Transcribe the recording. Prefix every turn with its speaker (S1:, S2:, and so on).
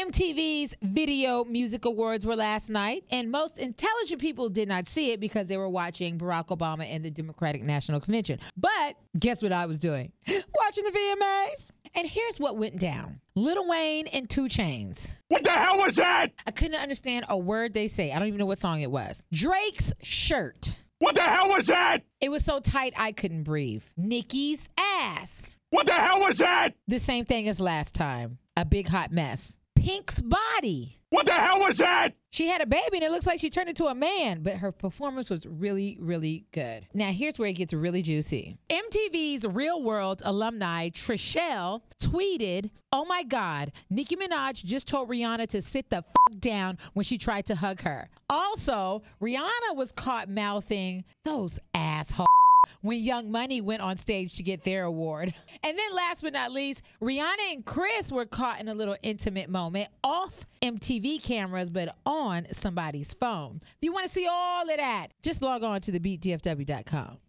S1: MTV's Video Music Awards were last night, and most intelligent people did not see it because they were watching Barack Obama and the Democratic National Convention. But guess what I was doing? Watching the VMAs. And here's what went down. Lil Wayne and 2 Chainz.
S2: What the hell was that?
S1: I couldn't understand a word they say. I don't even know what song it was. Drake's shirt.
S2: What the hell was that?
S1: It was so tight I couldn't breathe. Nicki's ass.
S2: What the hell was that?
S1: The same thing as last time. A big hot mess. Pink's body.
S2: What the hell was that?
S1: She had a baby and it looks like she turned into a man, but her performance was really, really good. Now, here's where it gets really juicy. MTV's Real World alumni, Trishelle, tweeted, "Oh my God, Nicki Minaj just told Rihanna to sit the down when she tried to hug her." Also, Rihanna was caught mouthing, "Those assholes," when Young Money went on stage to get their award. And then last but not least, Rihanna and Chris were caught in a little intimate moment off MTV cameras, but on somebody's phone. If you want to see all of that, just log on to thebeatdfw.com.